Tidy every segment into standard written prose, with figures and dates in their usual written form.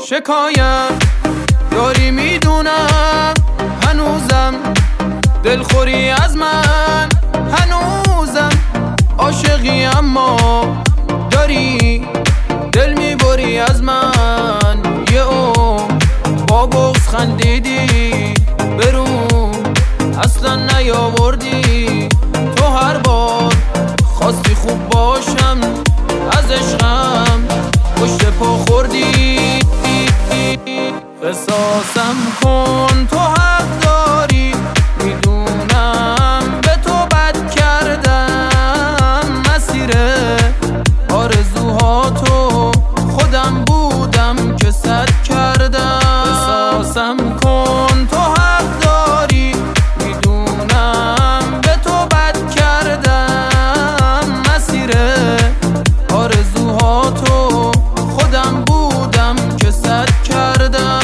شکایت داری میدونم، هنوزم دلخوری از من، هنوزم عاشقی اما داری دل میبری از من. یه با بغض خندیدی برون اصلا نیاوردی، تو هر بار خواستی خوب باشم از عشقم پشت پا خوردی. قصاصم کن تو حق داری، میدونم به تو بد کردم، مسیر آرزوهاتو خودم بودم که سد کردم. قصاصم کن تو حق داری، میدونم به تو بد کردم، مسیر آرزوهاتو خودم بودم که سد کردم.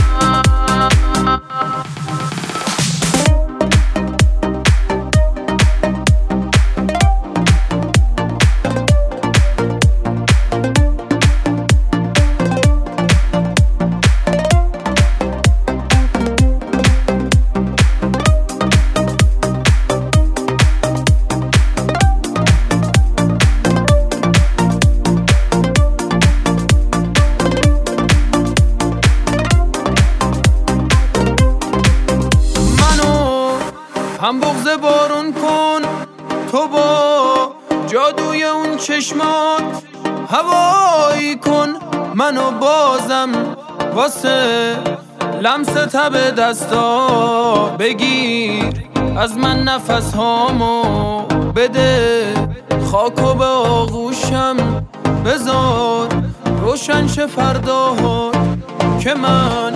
هم بغض بارون کن تو با جادوی اون چشمات، هوایی کن منو بازم واسه لمس تب دستا، بگیر از من نفس هامو بده، خاکو به آغوشم بذار روشن شه فردا که من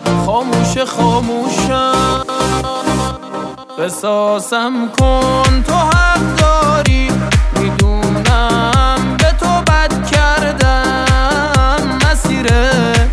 خاموشم. قصاصم کن تو حق داری، میدونم به تو بد کردم، مسیر